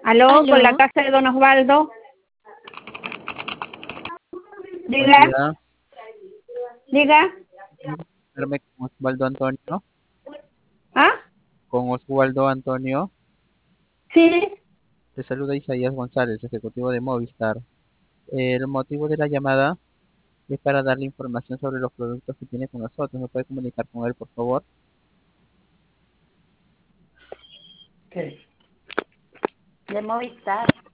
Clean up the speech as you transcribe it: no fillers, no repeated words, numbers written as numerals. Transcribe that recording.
Aló, con la Aló, casa de don Osvaldo. Buen Diga, día, diga. comunicarme con Osvaldo Antonio. ¿Ah? Con Osvaldo Antonio, Sí. te saluda Isaías González, ejecutivo de Movistar. El motivo de la llamada es para darle información sobre los productos que tiene con nosotros. ¿Me puede comunicar con él, por favor? De Movistar.